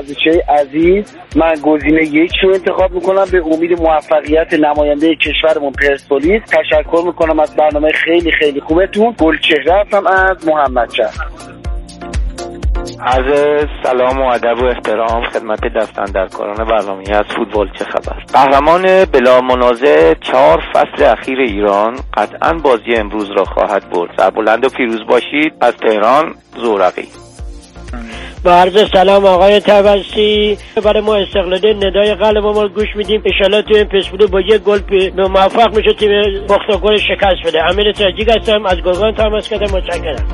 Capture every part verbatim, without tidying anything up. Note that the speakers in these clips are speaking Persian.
ورزشی عزیز من گزینه یک رو انتخاب میکنم به امید موفقیت نماینده کشورمون پرسپولیس. تشکر میکنم از برنامه خیلی خیلی خوبتون. گلچهره هستم از محمدشهر. عرض سلام و ادب و احترام خدمت دستاندرکاران برنامه از فوتبال چه خبر. قهرمان بلا منازع چهار فصل اخیر ایران قطعاً بازی امروز را خواهد برد. سربلند و پیروز باشید. از تهران زورقی. با عرض سلام آقای توسی، برای ما استقلالی ندای قلب ما گوش میدیم. ان شاءالله تو این پسپولو با یک گل موفق میشه تیم پختاکور شکست بده. امیر تاجیک هستم از گرگان تماس کردم. متشکرم.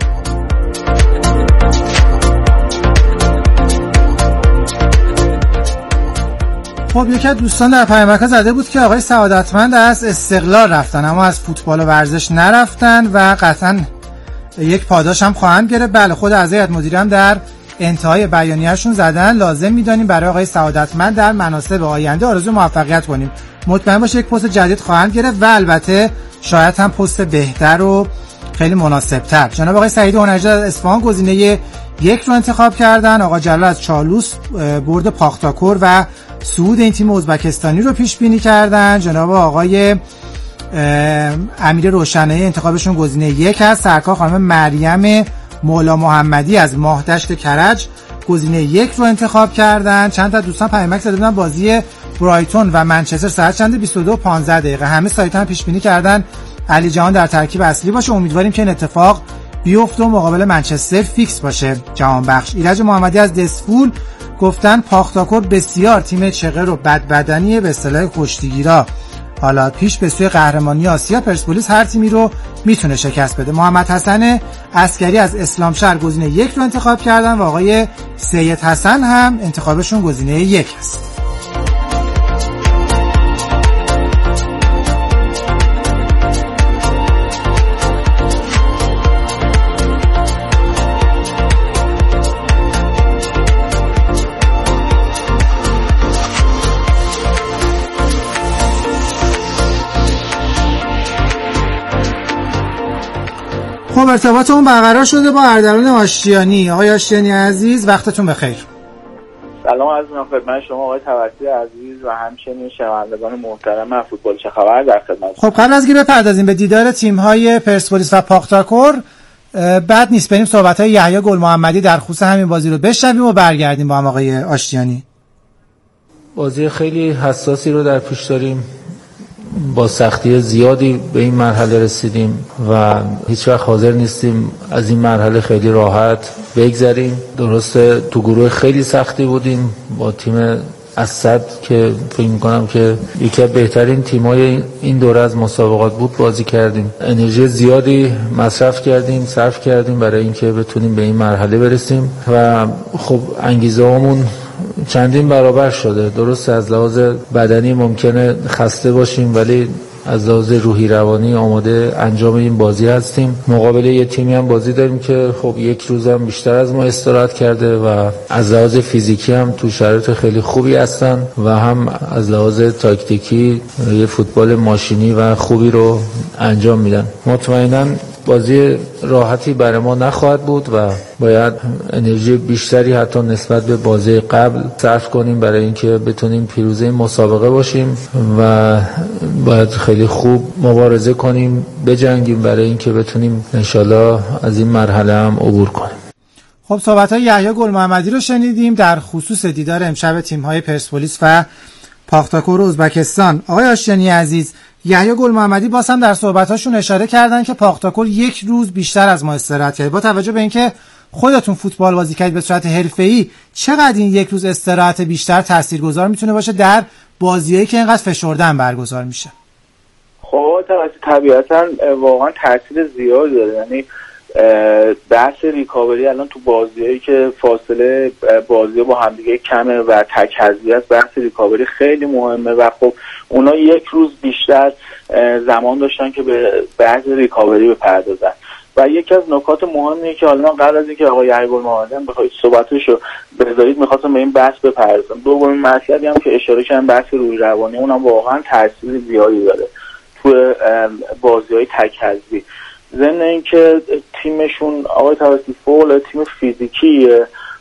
خب یکی از دوستان در پیامک زده بود که آقای سعادتمند از استقلال رفتن اما از فوتبال و ورزش نرفتن و قطعا یک پاداش هم خواهند گرفت. بله، خود اعضای هیئت مدیره هم در انتهای بیانیه‌شون زدن لازم می‌دانیم برای آقای سعادتمند در مناصب آینده آرزوی موفقیت کنیم. مطمئن باشه یک پست جدید خواهند گرفت و البته شاید هم پست بهتر و خیلی مناسب‌تر. جناب آقای سعید هنرجو از اصفهان گزینه یک رو انتخاب کردن. آقا جلال از چالوس برد پاختاکور و صعود این تیم ازبکستانی رو پیش بینی کردن. جناب آقای امیر روشنایی انتخابشون گزینه یک هست. سرکار خانم مریم مولا محمدی از ماهدشت کرج گزینه یک رو انتخاب کردن. چند تا دوستان پیامک زده بودن بازی برایتون و منچستر ساعت چند بیست و دو و پانزده دقیقه. همه سایت‌ها پیش بینی کردن علی جهان در ترکیب اصلی باشه. امیدواریم که این اتفاق بیفته و مقابل منچستر فیکس باشه. جهان بخش ایرج محمدی از دسفول گفتن پاختاکور بسیار تیم چغر و بدبدنیه، به اصطلاح کشتیگیرا. حالا پیش به سوی قهرمانی آسیا پرسپولیس هر تیمی رو میتونه شکست بده. محمد حسن عسکری از اسلام شهر گزینه یک رو انتخاب کردن و آقای سید حسن هم انتخابشون گزینه یک است. خب ارتباطمون برقرار شده با اردلان آشتیانی. آقای آشتیانی عزیز وقتتون بخیر. سلام عرض می‌کنم خدمت شما آقای توسی عزیز و همچنین شنوندگان محترم فوتبال چه خبر در خدمت. خب قبل از اینکه بپردازیم به دیدار تیم‌های پرسپولیس و پاختاکور بد نیست بریم صحبت‌های یحیی گل محمدی در خصوص همین بازی رو بشنویم و برگردیم با هم. آقای آشتیانی، بازی خیلی حساسی رو در پیش داریم. با سختی زیادی به این مرحله رسیدیم و هیچ وقت حاضر نیستیم از این مرحله خیلی راحت بگذریم. درسته تو گروه خیلی سختی بودیم با تیم اسد که فکر می‌کنم که یکی از بهترین تیم‌های این دوره از مسابقات بود بازی کردیم. انرژی زیادی مصرف کردیم، صرف کردیم برای اینکه بتونیم به این مرحله برسیم و خب انگیزه‌مون چندین برابر شده. درسته از لحاظ بدنی ممکنه خسته باشیم ولی از لحاظ روحی روانی آماده انجام این بازی هستیم. مقابل یه تیمی هم بازی داریم که خب یک روز هم بیشتر از ما استراحت کرده و از لحاظ فیزیکی هم تو شرایط خیلی خوبی هستن و هم از لحاظ تاکتیکی یه فوتبال ماشینی و خوبی رو انجام میدن. مطمئناً بازی راحتی برای ما نخواهد بود و باید انرژی بیشتری حتی نسبت به بازی قبل صرف کنیم برای اینکه بتونیم پیروز این مسابقه باشیم و باید خیلی خوب مبارزه کنیم، بجنگیم برای اینکه بتونیم انشالله از این مرحله هم عبور کنیم. خب صحبت‌های یحیی گل محمدی رو شنیدیم در خصوص دیدار امشب تیم‌های پرسپولیس و پاختاکور ازبکستان. آقای آشتیانی عزیز، یحیی گل محمدی باز هم در صحبتاشون اشاره کردن که پاختاکور یک روز بیشتر از ما استراحت کرد. با توجه به اینکه خودتون فوتبال بازی کردید به صورت حرفه‌ای، چقدر این یک روز استراحت بیشتر تاثیرگذار میتونه باشه در بازیایی که اینقدر فشردن برگزار میشه؟ خب طبیعتاً واقعا تاثیر زیادی داره. یعنی بحث ریکاوری الان تو بازیایی که فاصله بازی با همدیگه کمه و تک حذفی است، بحث ریکاوری خیلی مهمه و خب اونا یک روز بیشتر زمان داشتن که به بحث ریکاوری بپردازن. و یکی از نکات مهمیه که حالا من قبل از اینکه آقای یحیی گل محمدی بخواید صحبتشو بذارید می‌خواستم به این بحث بپردازم. دومین مسئله هم که اشاره کردم بحث روحی روانی، اونم واقعا تاثیر زیادی داره تو بازی‌های تک حذفی. ضمن اینکه تیمشون آقای توسلی فول تیم فیزیکیه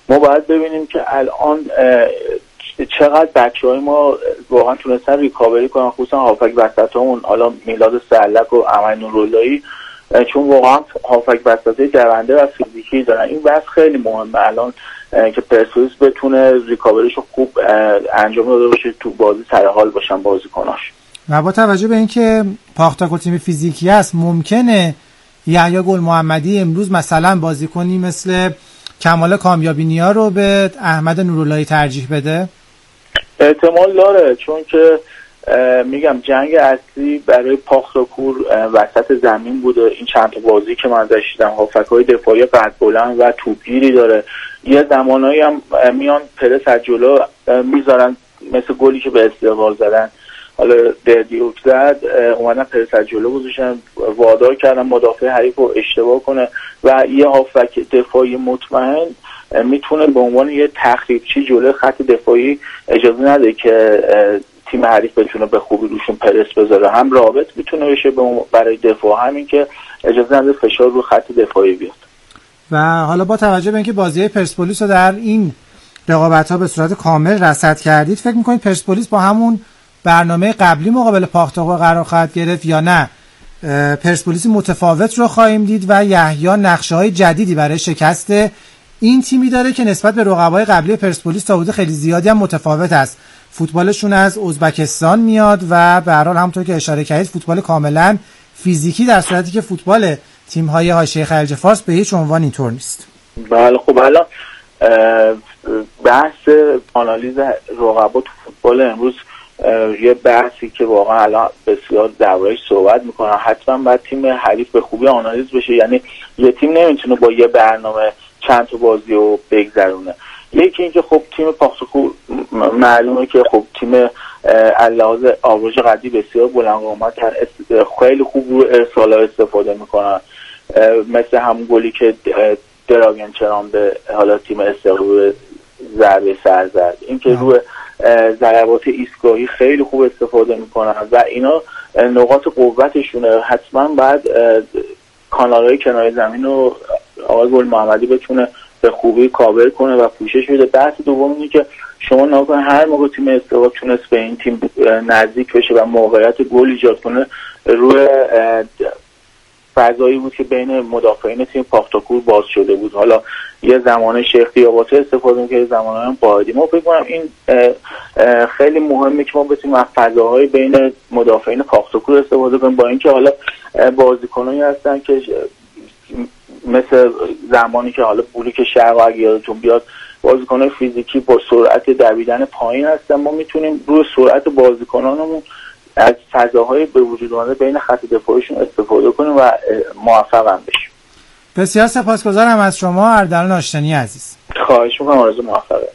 ما باید ببینیم که الان چقدر بچه‌های ما واقعا تونستن ریکاوری کنن، خصوصا هافک وسطامون، حالا میلاد سرلک و امین نوراللهی، چون واقعا هافک وسطای دونده و فیزیکی دارن. این بحث خیلی مهمه الان که پرسپولیس بتونه ریکاوریشو خوب انجام داده باشه، تو بازی سر حال باشن بازیکناش. و با توجه به اینکه پاختاکو تیم فیزیکی است، ممکنه یحیی گل محمدی امروز مثلا بازیکنی مثل کمال کامیابینیا رو به احمد نوراللهی ترجیح بده؟ احتمال داره، چون که میگم جنگ اصلی برای پاختاکور وسط زمین بوده. این چند تا بازی که من داشتم هافک‌های دفاعی قد بلند و توپگیری داره، یه زمانایی هم میان پرس از جلو میذارن، مثل گلی که به استقلال زدن، حالا دردیوک زد، اومدن پرس از جلو گذاشتن، وادار کردن مدافع حریف رو اشتباه کنه و یه هافک دفاعی مطمئن میتونه به عنوان یه تخریبچی جلوی خط دفاعی اجازه نده که تیم حریف بتونه به خوبی روشون پرس بذاره، هم رابط میتونه بشه برای دفاع، همین که اجازه نده فشار رو خط دفاعی بیاد. و حالا با توجه به اینکه بازی پرسپولیس رو در این رقابت‌ها به صورت کامل رصد کردید، فکر می‌کنید پرسپولیس با همون برنامه قبلی مقابل پاختاکو قرار خواهد گرفت یا نه پرسپولیس متفاوت رو خواهیم دید و یحیی نقشه‌های جدیدی برای شکست این تیمی داره که نسبت به رقبای قبلی پرسپولیس تا حدود خیلی زیادی هم متفاوت است؟ فوتبالشون از ازبکستان میاد و به هر حال همونطور که اشاره کردید فوتبال کاملا فیزیکی، در صورتی که فوتبال تیم‌های حاشیه خلیج فارس به هیچ عنوان اینطور نیست. بله خب الان بحث آنالیز رقبا تو فوتبال امروز یه بحثی که واقعا الان بسیار درباره‌اش صحبت میکنن. حتما باید تیم حریف به خوبی آنالیز بشه، یعنی یه تیم نمیتونه با یه برنامه چند تا بازی رو بگذرونه. یکی اینکه خب تیم پاختاکو معلومه که خب تیم علاوه آوریج قدی بسیار بلند قامت، خیلی خوب رو ارسالا استفاده میکنن، مثل همون گلی که دراگن چران به حالا تیم استقلال ضربه سر زد، اینکه روی ضربات ایستگاهی خیلی خوب استفاده میکنن و اینا نقاط قوتشونه. حتما باید کانالهای کنار زمین رو آقای گل محمدی بتونه به خوبی کاور کنه و پوشش بده. بحث دوم اینه که شما نگاه کن هر موقع تیم استقلال تونست به این تیم نزدیک بشه و موقعیت گل ایجاد کنه، روی فضایی بود که بین مدافعین تیم پاختاکور باز شده بود. حالا یه زمانه شیخ دیاباته استفاده می‌کنه، یه زمانه هم قائدی. ما فکر کنم این خیلی مهمه که ما بتونیم از فضاهای بین مدافعین پاختاکور استفاده کنیم، با اینکه حالا بازیکنایی هستن که مثل زمانی که حالا بولیک شرق اگه یادتون بیاد بازیکنای فیزیکی با سرعت دویدن پایین هستن، ما میتونیم روی سرعت بازیکنانمون از فضاهای به وجود اومده بین خط دفاعیشون استفاده کنیم و موفق هم بشیم. بسیار سپاسگزارم از شما اردلان آشتنی عزیز. خواهش می‌کنم، آرزو موفقیت.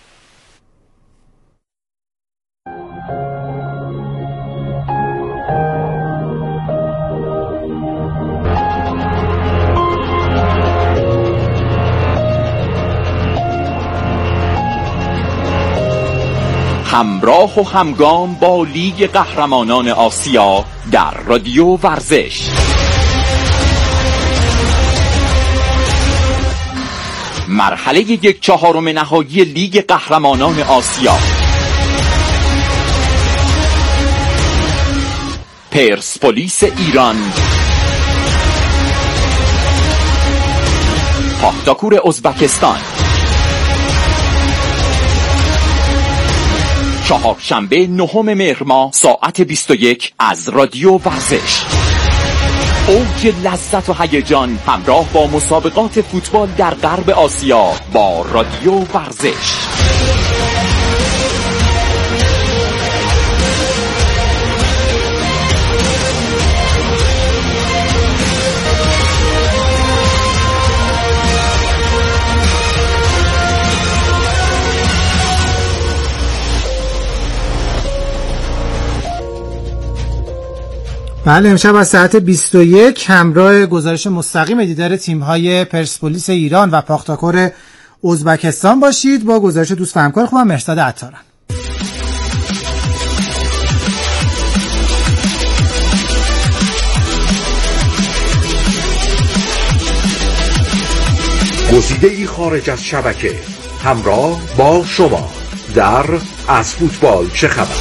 همراه و همگام با لیگ قهرمانان آسیا در رادیو ورزش. مرحله یک چهارم نهایی لیگ قهرمانان آسیا. پرسپولیس ایران پاختاکور ازبکستان، چهارشنبه نهم مهر ماه ساعت بیست و یک از رادیو ورزش. اوج لذت و هیجان همراه با مسابقات فوتبال در غرب آسیا با رادیو ورزش. بله، امشب از ساعت بیست و یک همراه گزارش مستقیم دیدار تیم‌های پرسپولیس ایران و پاختاکور ازبکستان باشید با گزارش دوست و همکار خوبم مرساد عطاران. گزیده‌ای خارج از شبکه همراه با شما در از فوتبال چه خبر.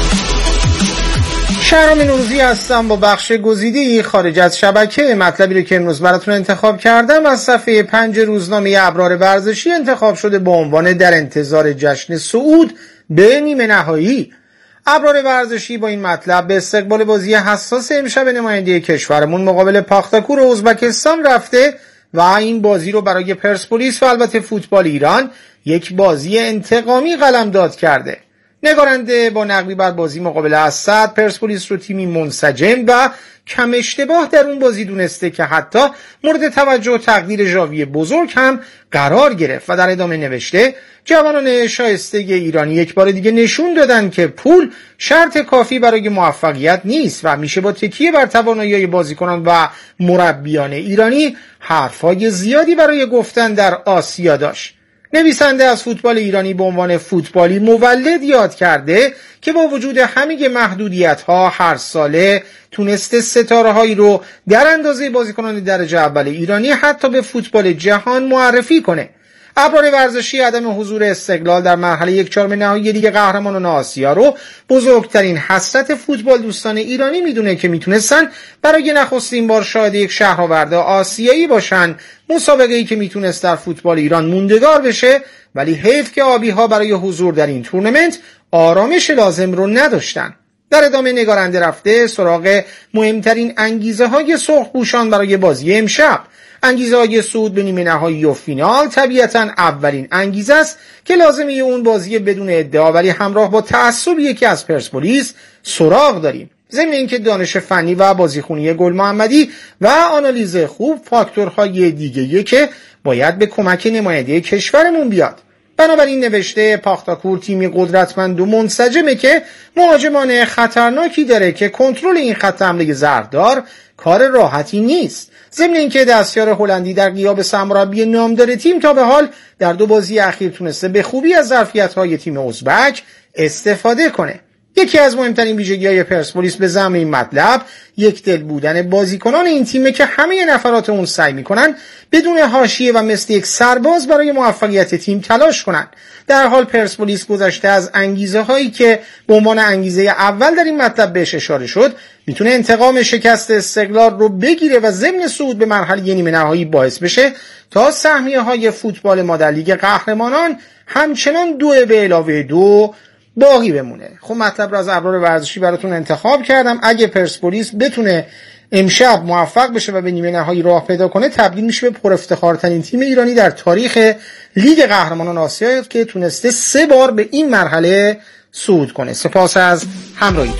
شهرام نوروزی هستم با بخش گزیده‌ای خارج از شبکه. مطلبی رو که امروز براتون انتخاب کردم از صفحه پنج روزنامه ابرار ورزشی انتخاب شده با عنوان در انتظار جشن صعود به نیمه نهایی. ابرار ورزشی با این مطلب به استقبال بازی حساس امشب نماینده کشورمون مقابل پاختاکور ازبکستان رفته و این بازی رو برای پرسپولیس و البته فوتبال ایران یک بازی انتقامی قلمداد کرده. نگارنده با نقدی بر بازی مقابل اسد پرسپولیس رو تیمی منسجم و کم اشتباه در اون بازی دونسته که حتی مورد توجه و تقدیر ژاوی بزرگ هم قرار گرفت و در ادامه نوشته جوانان شایسته ایرانی یک بار دیگه نشون دادن که پول شرط کافی برای موفقیت نیست و میشه با تکیه بر توانایی بازیکنان و مربیان ایرانی حرفای زیادی برای گفتن در آسیا داشت. نویسنده از فوتبال ایرانی به عنوان فوتبالی مولد یاد کرده که با وجود همه محدودیت‌ها هر ساله تونسته ستاره‌هایی رو در اندازه بازیکنان درجه اول ایرانی حتی به فوتبال جهان معرفی کنه. ابرار ورزشی عدم حضور استقلال در مرحله یک چهارم نهایی لیگ قهرمانان آسیا رو بزرگترین حسرت فوتبال دوستان ایرانی میدونه که میتونستن برای نخستین بار شاهد یک شهرآورد آسیایی باشن، مسابقه‌ای که میتونست در فوتبال ایران موندگار بشه، ولی حیف که آبی‌ها برای حضور در این تورنمنت آرامش لازم رو نداشتن. در ادامه نگارنده رفته سراغ مهمترین انگیزه های سرخپوشان برای بازی امشب. انگیزه های صعود به نیمه نهایی و فینال طبیعتاً اولین انگیزه است که لازمه اون بازی بدون ادعا ولی همراه با تعصبی که از پرسپولیس سراغ داریم. ضمن اینکه دانش فنی و بازیخونی گل محمدی و آنالیز خوب فاکتورهای دیگه‌ای که باید به کمک نماینده کشورمون بیاد. بنابراین نوشته پاختاکور تیمی قدرتمند و منسجمه که مهاجمان خطرناکی داره که کنترل این خط حمله زهردار کار راحتی نیست. ضمن اینکه دستیار هلندی در غیاب سرمربی نامدار تیم تا به حال در دو بازی اخیر تونسته به خوبی از ظرفیت‌های تیم ازبک استفاده کنه. یکی از مهمترین ویژگی‌های پرسپولیس به ضمن این مطلب یک دل بودن بازیکنان این تیمه که همه نفرات اون سعی میکنن بدون حاشیه و مثل یک سرباز برای موفقیت تیم تلاش کنن. در حال پرسپولیس گذشته از انگیزه هایی که به عنوان انگیزه اول در این مطلب بهش اشاره شد میتونه انتقام شکست استقلال رو بگیره و ضمن صعود به مرحله نیمه نهایی باعث بشه تا سهمیه های فوتبال ما در لیگ قهرمانان همچنان دو به علاوه دو باقی بمونه. خب مطلب رو از ابرار ورزشی براتون انتخاب کردم. اگه پرسپولیس بتونه امشب موفق بشه و به نیمه نهایی راه پیدا کنه تبدیل میشه به پر افتخارترین تیم ایرانی در تاریخ لیگ قهرمانان آسیا که تونسته سه بار به این مرحله صعود کنه. سپاس از همراهیتون.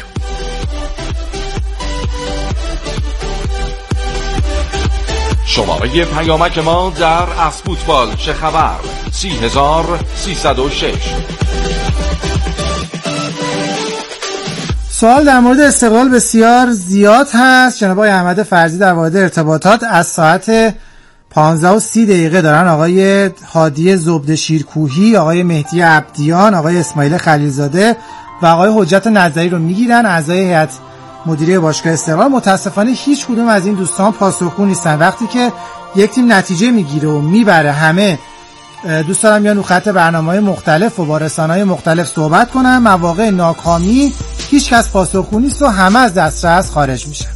شماره پیامک ما در از فوتبال چه خبر سی هزار سیصد و شش. سوال در مورد استقلال بسیار زیاد هست. جناب آقای احمد فرزی در مورد ارتباطات از ساعت پانزده و سی دقیقه دارن آقای هادی زبده شیرکوهی، آقای مهدی عبدیان، آقای اسماعیل خلیلزاده و آقای حجت نظری رو میگیرن، اعضای هیئت مدیره باشگاه استقلال. متاسفانه هیچ کدوم از این دوستان پاسخگو نیستن. وقتی که یک تیم نتیجه میگیره و میبره همه دوست دارم میان رو خط برنامه‌های مختلف و با رسانه‌های مختلف صحبت کنن. مواقع ناکامی هیچ کس پاسخگو نیست و همه از دسترس خارج میشن.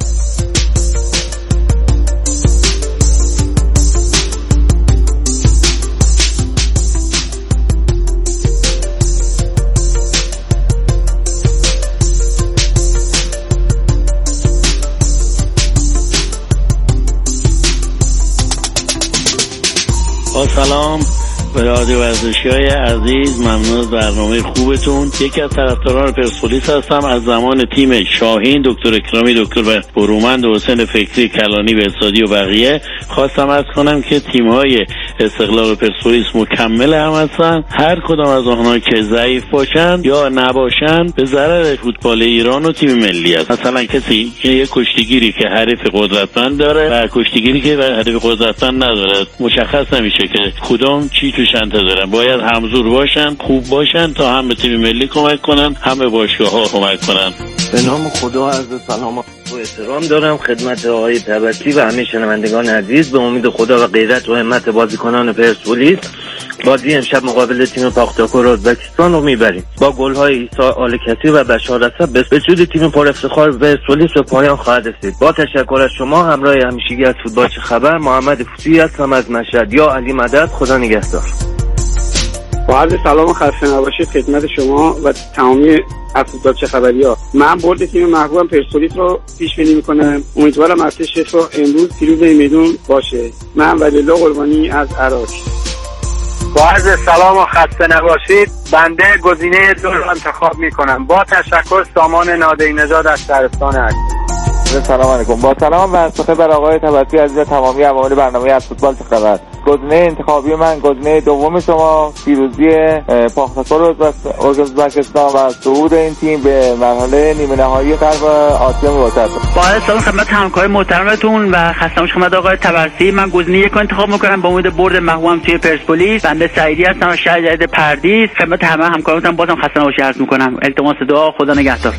سلام به رادیو ورزشی‌های عزیز، ممنون از برنامه خوبتون. یکی از طرفداران پرسپولیس هستم. از زمان تیم شاهین، دکتر اکرامی، دکتر برومند و حسین فکری، کلانی، بهزادی و بقیه خواستم عرض کنم که تیم‌های استقلال و پرسپولیس مکمل هم هستن. هر کدام از آنها که ضعیف باشن یا نباشن به ضرر فوتبال ایران و تیم ملی است. مثلا کسی که یک کشتیگیری که حریف قدرتمند داره و کشتیگیری که حریف قدرتمند نداره، مشخص نمیشه که کدام چی توش انتظارن. باید همزور باشن، خوب باشن تا هم به تیم ملی کمک کنن، هم به باشگاه‌ها کمک کنن. به نام خدا عرض سلام و احترام دارم خدمت آقای طبسی و همه شنوندگان عزیز. به امید خدا و غیرت و همت بازیکنان پرسپولیس بازی امشب مقابل تیم پاختاکور ازبکستان رو میبریم. با گل‌های عیسی آلکسی و بشار اسد به سود تیم پر افتخار پرسپولیس به پایان خواهد رسید. با تشکر از شما همراه همیشگی از فوتبال چه خبر، محمد فوسی هستم از مشهد. یا علی مدد، خدا نگهدار. با عرض سلام و خسته نباشید خدمت شما و تمامی از فوتبال چه خبریا. من برد تیم محبوبم پرسپولیس رو پیش بینی میکنم. امیدوارم ارتش شفا امروز پیروز میدون باشه. من ولی‌الله قربانی از عراق. با عرض سلام و خسته نباشید. بنده گزینه دو رو انتخاب میکنم. با تشکر سامان نادری نژاد از شهرستان هست. سلام علیکم. با سلام و استقبال بر آقای طباطی عزیز تمامی عوامل برنامه از فوتبال چه خبر. گزینه انتخابی من گزینه دوم شما، پیروزی پاختاکور ازبکستان و صعود این تیم به مرحله نیمه نهایی غرب آسیا موسط. با سلام خدمت همکار محترمتون و خسته نباشید خدمت آقای طباطی. من گزینه یک انتخاب میکنم با امید برد محبوبم توی پرسپولیس. بنده سعیدی هستم از شهر جدید پردیس. خدمت همه همکارانم بازم خسته نباشید عرض میکنم. التماس دعا، خدا نگهدار.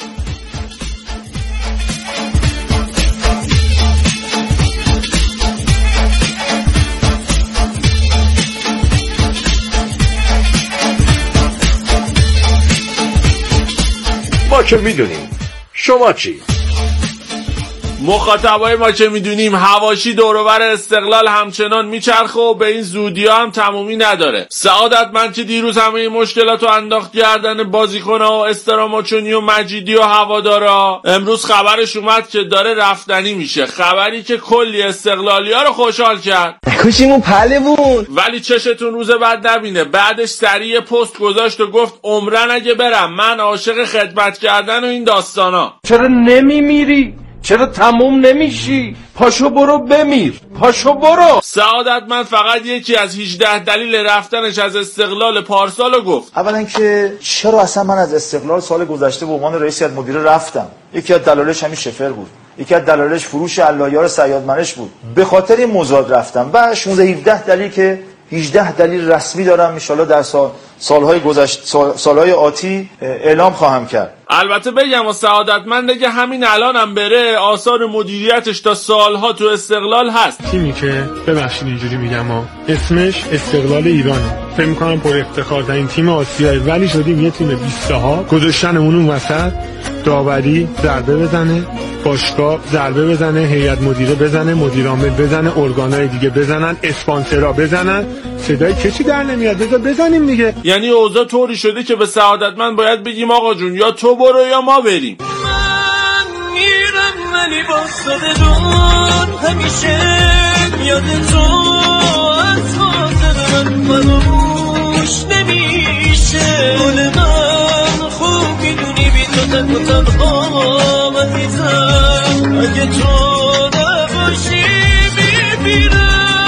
ما که میدونیم، شما چی؟ مخاطبای ما که میدونیم حواشی دوروبر استقلال همچنان میچرخه و به این زودی ها هم تمومی نداره. سعادتمند که دیروز همه این مشکلات رو انداخت گردن بازیکن‌ها و استراماچونی و مجیدی و هوادارا، امروز خبرش اومد که داره رفتنی میشه. خبری که کلی استقلالی ها رو خوشحال کرد. کشیمون پله بود. ولی چشتون روز بعد نبینه. بعدش سریع پست گذاشت و گفت عمرن اگه برم من عاشق خدمت کردن و این داستانا. چرا نمیمیری؟ چرا تموم نمیشی؟ پاشو برو بمیر، پاشو برو. سعادتمند فقط یکی از هجده دلیل رفتنش از استقلال پارسالو گفت. اولا که چرا اصلا من از استقلال سال گذشته به عنوان رئیس هیئت مدیره رفتم؟ یکی از دلایلش همین شفر بود، یکی از دلایلش فروش اللایار صیادمنش بود. به خاطر این موضوع رفتم. و شانزده هفده دلیل که هجده دلیل رسمی دارم ان شاءالله در سال سالهای گذشته سال، سالهای آتی اعلام خواهم کرد. البته بگم و سعادتمند که همین الان هم بره آثار مدیریتش تا سالها تو استقلال هست. تیمی که ببخشید اینجوری میگم ها اسمش استقلال ایرانه، فکر می‌کنم پر افتخارترین تیم آسیایی، ولی شدیم یه تیم بیست‌ها گذاشتنمون اون وسط. داوری ضربه بزنه، باشگاه ضربه بزنه، هیئت مدیره بزنه، مدیر عامل بزنه، ارگانای دیگه بزنن، اسپانسرها بزنن، صدای کسی در نمیاد. بذار بزنیم دیگه. یعنی اوضاع طوری شده که به سعادتمند باید بگیم آقا جون یا تو برو یا ما بریم. من میرم ولی باستاده دون همیشه یاد تو از خاطر من فراموش نمیشه. گل من خوب میدونی بی تو تن و تنها من میزم اگه تو نباشی میمیرم.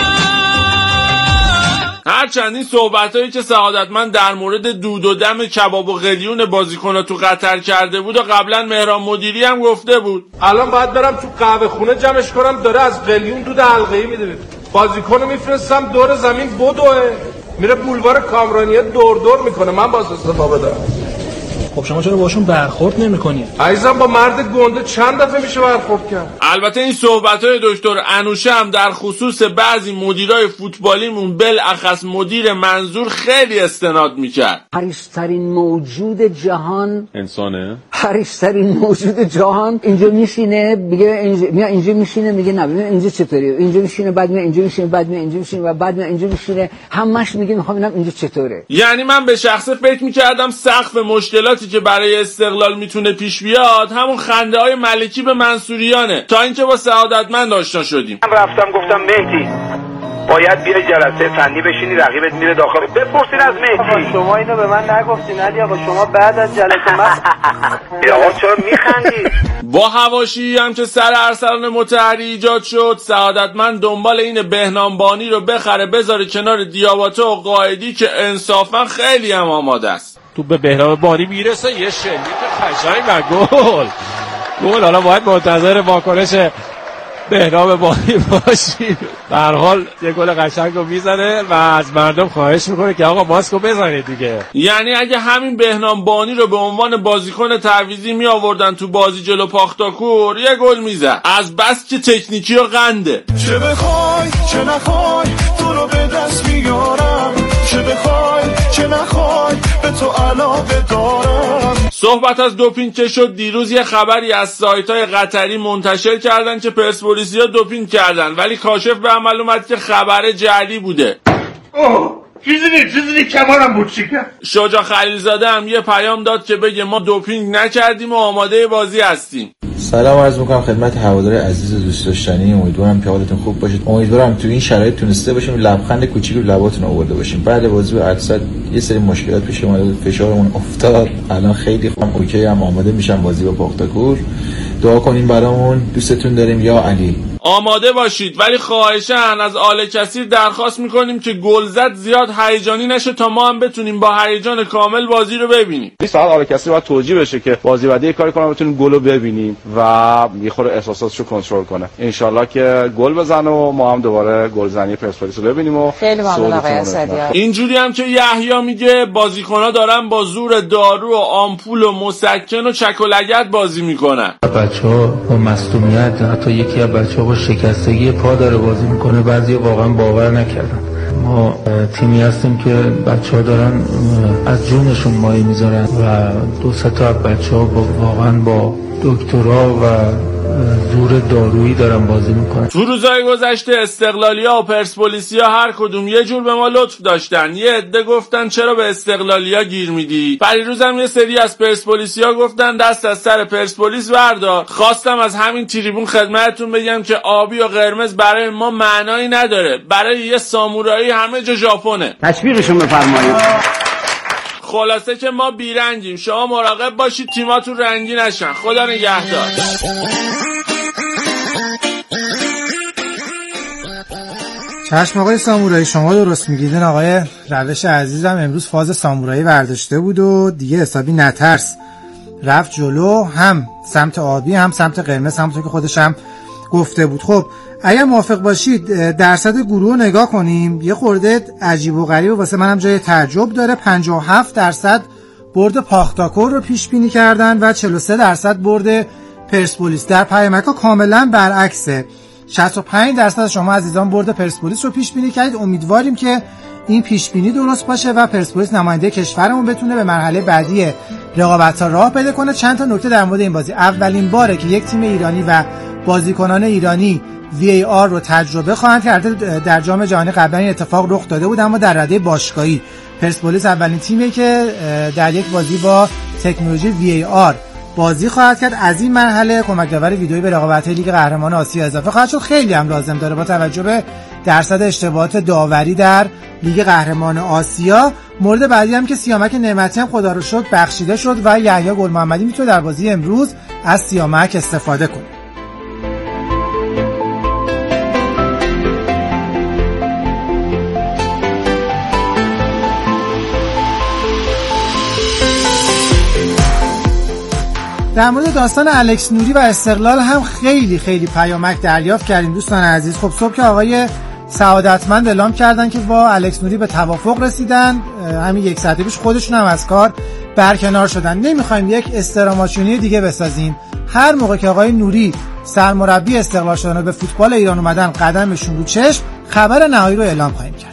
هرچند این صحبتایی که سعادتمند در مورد دود و دم کباب و قلیون بازیکن‌ها تو قطر کرده بود و قبلا مهران مدیری هم گفته بود. الان باید برم تو قهوه خونه جمعش کنم، داره از قلیون دود حلقه‌ای میده. بازیکنو میفرستم دور زمین بدوه، میره بولوار کامرانیه دور دور میکنه، من باز استفاده دارم. خب شما چرا باشون برخورد نمی‌کنید؟ عزیزم با مرد گنده چند دفعه میشه برخورد کرد. البته این صحبت‌های دکتر انوشه هم در خصوص بعضی مدیرای فوتبالیمون بالاخص مدیر منظور خیلی استناد می‌کرد. حریص‌ترین موجود جهان انسانه؟ حریص‌ترین موجود جهان اینجا میشینه میگه اینجا میاد اینجا میشینه میگه نه ببین اینجا چطوریه، اینجا میشینه بعد میاد اینجا میشینه بعد میاد اینجا میشینه و بعد میاد اینجا میشینه، همش میگه میخوام ببینم اینجا چطوره. یعنی من به شخصه فکر می‌کردم سقف مشکلاتی که برای استقلال میتونه پیش بیاد همون خنده های ملکی به منصوریانه، تا اینکه با سعادتمند آشنا شدیم. من رفتم گفتم مهدی باید بیای جلسه فنی بشینی، رقیبت میره داخل، بپرسین از مهدی. شما اینو به من نگفتین علی آقا، شما بعد از جلسه من آقا چرا میخندی؟ با حواشی هم که سر ارسلان مطهری ایجاد شد، سعادتمند دنبال این بهنام بانی رو بخره بذاره کنار دیاباته و قائدی که انصافا خیلی هم آماده است. تو به بهنام بانی میرسه یه شلیک قشنگ و گل گل حالا باید منتظر واکنش بهنام بانی باشیم. به هر حال یه گل قشنگ رو میزنه و از مردم خواهش میکنه که آقا ماسکو بزنید دیگه. یعنی اگه همین بهنام بانی رو به عنوان بازیکن تعویضی می آوردن تو بازی جلو پاختاکور یه گل میزد، از بس که تکنیکی و قنده. چه بخوای چه نخوای تو رو به دست میارم، چه بخوای چه نخوای به تو علاقه دارم. صحبت از دوپینگ که شد، دیروز یه خبری از سایت‌های قطری منتشر کردن که پرسپولیسیا دوپینگ کردن، ولی کاشف به عمل اومد که خبر جعلی بوده. اوه چیزی نیست چیزی نیست کمارم بود چیکه. شجاع خلیلزاده هم یه پیام داد که بگه ما دوپینگ نکردیم و آماده بازی هستیم. سلام عرض میکنم خدمت هوادار عزیز و دوست داشتنی، امیدوارم که حالتون خوب باشید. امیدوارم تو این شرایط تونسته باشیم لبخند کوچیک رو لباتون آورده باشیم. بعد بازی به عدسات یه سری مشکلات پیش اومد، فشارمون افتاد، الان خیلی خوبم، اوکی هم، آماده میشم بازی با پاختاکور. دعا کنین برامون، دوستتون داریم. یا علی آماده باشید، ولی خواهشاً از آل کثیر درخواست میکنیم که گلزد زیاد هیجانی نشه تا ما هم بتونیم با هیجان کامل بازی رو ببینیم. این ساعت آل کثیر باید توجیه بشه که بازی بعدی کاری کنه بتونیم گل رو ببینیم و یه خورده احساساتشو کنترل کنه. ان که گل بزنه و ما هم دوباره گلزنی پرسپولیس رو ببینیم. و خیلی ممنون آقای اسدیار. اینجوری هم که یحیی میگه بازیکن‌ها دارن با زور دارو و آمپول و مسکن و چک و لگد بازی میکنن. بچه‌ها با مصدومیت، حتی یکی از بچه‌ها با شکستگی پا داره بازی میکنه، بعضیا واقعا باور نکردن. ما تیمی هستیم که بچه‌ها دارن از جونشون مایه میذارن و دو سه تا بچه‌ها با واقعا با دکترا و زور دارویی دارن بازی میکنن. تو روزهای گذشته استقلالیا و پرسپولیسیا هر کدوم یه جور به ما لطف داشتن. یه عده گفتن چرا به استقلالیا گیر میدی، پریروز هم یه سری از پرسپولیسیا گفتن دست از سر پرسپولیس بردار. خواستم از همین تریبون خدمتتون بگم که آبی و قرمز برای ما معنایی نداره، برای یه سامورایی همه جا ژاپنه. تشویقشون بفرمایید. خلاصه که ما بیرنگیم، شما مراقب باشید تیماتون رنگی نشن. خدا نگهدار. چشم آقای سامورایی، شما درست میگیدین. آقای روش عزیزم امروز فاز سامورایی برداشته بود و دیگه حسابی نترس رفت جلو، هم سمت آبی هم سمت قرمز، همونطور که خودش هم گفته بود. خب اگر موافق باشید درصد گروه نگاه کنیم. یه خورده عجیب و غریب واسه منم جای تعجب داره. پنجاه و هفت درصد برد پاختاکور رو پیش بینی کردن و چهل و سه درصد برد پرسپولیس. در پیامک‌ها کاملا برعکسه. شصت و پنج درصد شما عزیزان برد پرسپولیس رو پیش بینی کردید. امیدواریم که این پیش بینی درست باشه و پرسپولیس نماینده کشورمون بتونه به مرحله بعدی رقابت‌ها راه پیدا کنه. چند تا نکته در مورد این بازی. اولین باره که یک تیم ایرانی و بازیکنان ایرانی وی ای آر رو تجربه خواهند کرد. در جام جهانی قبلا این اتفاق رخ داده بود، اما در رده باشگاهی پرسپولیس اولین تیمیه که در یک بازی با تکنولوژی وی ای آر بازی خواهد کرد. از این مرحله کمک داور ویدئویی به رقابت‌های لیگ قهرمان آسیا اضافه خواهد شد. خیلی هم لازم داره با توجه به درصد اشتباهات داوری در لیگ قهرمان آسیا. مورد بعدی هم که سیامک نعمتی هم خدا رو شکر بخشیده شد و یحیی گل محمدی میتونه در بازی امروز از سیامک استفاده کنه. در مورد داستان الکس نوری و استقلال هم خیلی خیلی پیامک دریافت کردیم دوستان عزیز. خب صبح که آقای سعادتمند اعلام کردن که با الکس نوری به توافق رسیدن، همین یک ساعت پیش خودشون هم از کار برکنار شدن. نمیخوایم یک استراماچونی دیگه بسازیم. هر موقع که آقای نوری سرمربی استقلال شدن و به فوتبال ایران اومدن قدمشون رو چشم، خبر نهایی رو اعلام خواهیم کرد.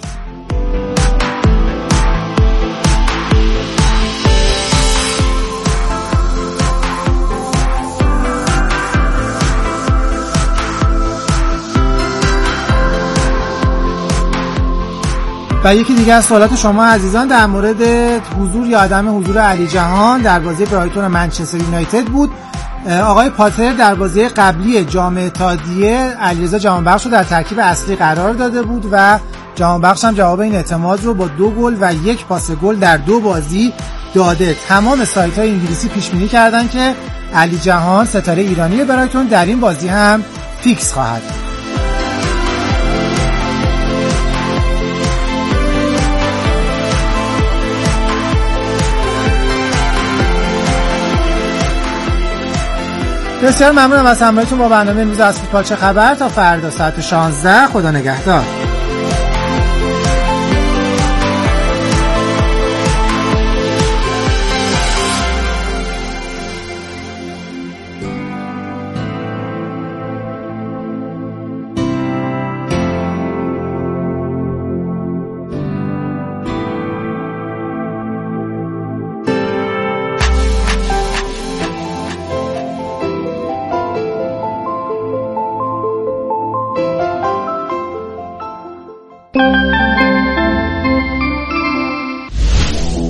و یکی دیگه از سوالات شما عزیزان در مورد حضور یا عدم حضور علی جهان در بازی برایتون و منچستر یونایتد بود. آقای پاتر در بازی قبلی جام اتحادیه علیرضا جهانبخش رو در ترکیب اصلی قرار داده بود و جهانبخش هم جواب این اعتماد رو با دو گل و یک پاس گل در دو بازی داده. تمام سایت‌های انگلیسی پیش بینی کردن که علی جهان ستاره ایرانی برایتون در این بازی هم فیکس خواهد بود. بسیار ممنونم از همراهیتون با برنامه امروز از فوتبال چه خبر. تا فردا ساعت شانزده. خدا نگهدار.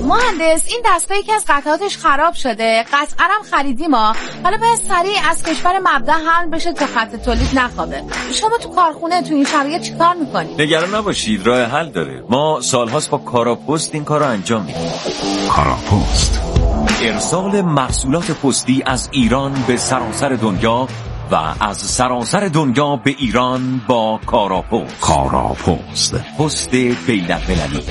مهندس این دستگاه یکی از قطعاتش خراب شده، قطعا هم خریدیم ما. حالا به سریع از کشور مبدا حمل بشه تا خط تولید نخوابه. شما تو کارخونه تو این شرایط چیکار میکنید؟ نگران نباشید، راه حل داره. ما سالهاست با کاراپست این کارو انجام میدیم. کاراپست، ارسال محصولات پستی از ایران به سراسر دنیا و از سراسر دنیا به ایران با کاراپست. کاراپست، پست بین‌المللی.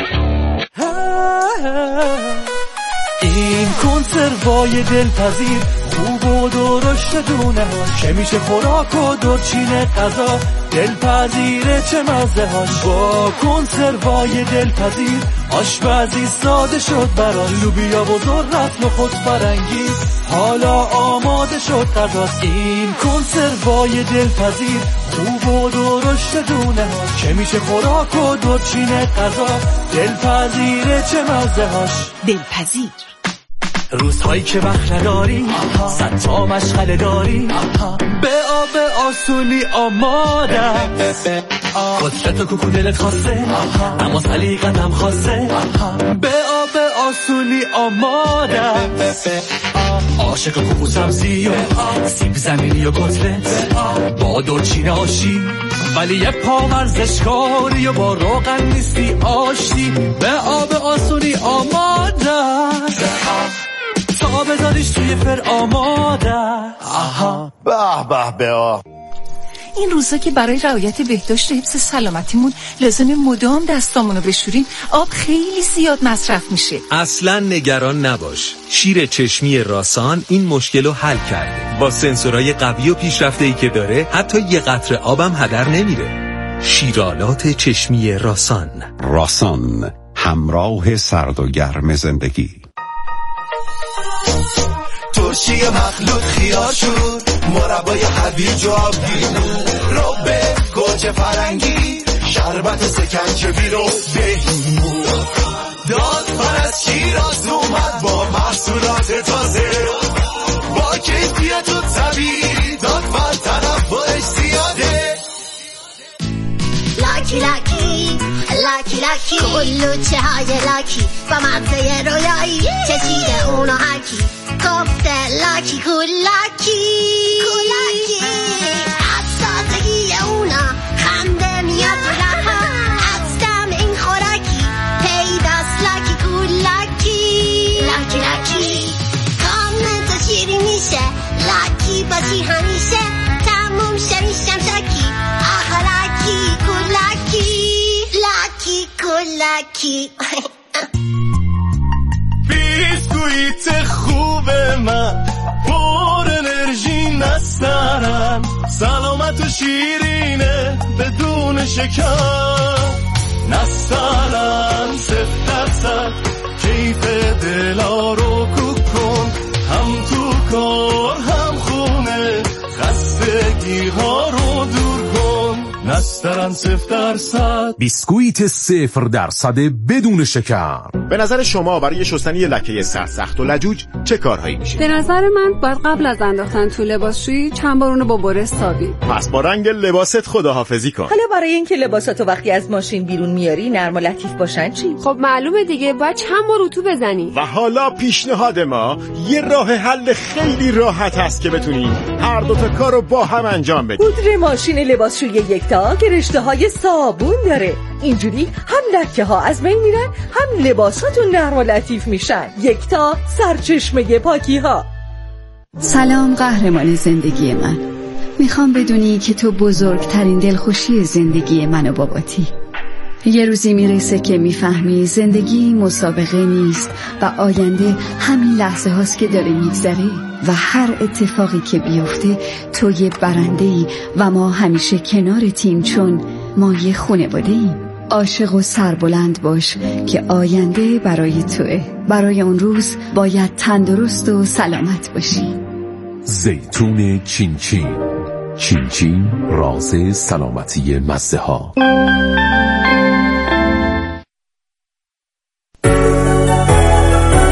این کنسروای دلپذیر خوب و درشت دونه ها که میشه خوراک و دورچین غذا دلپذیره چه مزه هاش. با کنسروای دلپذیر آشپزی ساده شد برای لوبیا و ذرت نخود فرنگی حالا آماده شد غذاست. این کنسروای دلپذیر خوب و درشت دونه ها که میشه خوراک و دورچین غذا دلپذیره چه مزه هاش. دلپذیر روزهایی که وقت نداری صد تا مشغله داری به آب آسونی آماده قدرت و کوکو دلت خواسته اما سلیقت هم خواسته به آب آسونی آماده عاشق کوکو سبزی و سیب زمینی و کتلت با دورچین آشی ولی یه پا ورزشکاری و با روغن نیستی آشتی به آب آسونی آماده تا بذاریش توی فر آماده. آها به به به. این روزا که برای رعایت بهداشت و حفظ سلامتیمون لازم مدام دستامونو بشوریم، آب خیلی زیاد مصرف میشه. اصلا نگران نباش، شیر چشمی راسان این مشکل رو حل کرده. با سنسورهای قوی و پیشرفته‌ای که داره حتی یه قطره آبم هدر نمیره. شیرالات چشمی راسان. راسان، همراه سرد و گرم زندگی. ترشی مخلوط خیار شد مربای هویج و آبگینو ربه گوجه فرنگی شربت سکنجبیل و بهیمو داد پر از شیراز اومد با محصولات تازه با کیفیت و طبیعی داد پر تنوعش زیاده. لاکی لاکی لاکی لاکی کلوچه های لاکی و مغزه رویایی چشیده اونو هرکی گفته لاکی کولاکی کولاکی از سادگی اونا خنده میاد رها از دم این خوراکی پیداست لاکی کولاکی لاکی لاکی کامل تو شیری میشه لاکی باشی همیشه تموم شمیشم شکی آخه لاکی کولاکی لاکی کولاکی. بیسکویت خوب من پر انرژی نسترن سلامت و شیرینه بدون شکر نسترن صفر درصد کیف دلا رو کن هم تو کار هم خونه خستگی ها رو دور کن نسترن صفر درصد بیسکویت صفر درصد بدون شکر. به نظر شما برای شستن یه لکه سرسخت و لجوج چه کارهایی میشه؟ به نظر من باید قبل از انداختن تو لباسشویی چند بار اونو با برس سابی. پس با رنگ لباست خداحافظی کن. حالا برای اینکه لباساتو وقتی از ماشین بیرون میاری نرم و لطیف باشن چی؟ خب معلومه دیگه، باید چند بار اتو بزنی. و حالا پیشنهاد ما یه راه حل خیلی راحت هست که بتونی هر دو تا کارو با هم انجام بدی. پودر ماشین لباسشویی یکتا که رشته های صابون داره، اینجوری هم لکه ها از بین میرن هم لباساتون نرم و لطیف میشن. یکتا، سرچشمه پاکی ها. سلام قهرمان زندگی من، میخوام بدونی که تو بزرگترین دلخوشی زندگی من و باباتی. یه روزی میرسه که میفهمی زندگی مسابقه نیست و آینده همین لحظه هاست که داره میگذره و هر اتفاقی که بیفته تو یه برنده‌ای و ما همیشه کنار تیم، چون ما یه خانواده ایم. عاشق و سربلند باش که آینده برای توئه. برای اون روز باید تندرست و سلامت باشی. زیتون چین چین، چین چین راز سلامتی مزه ها.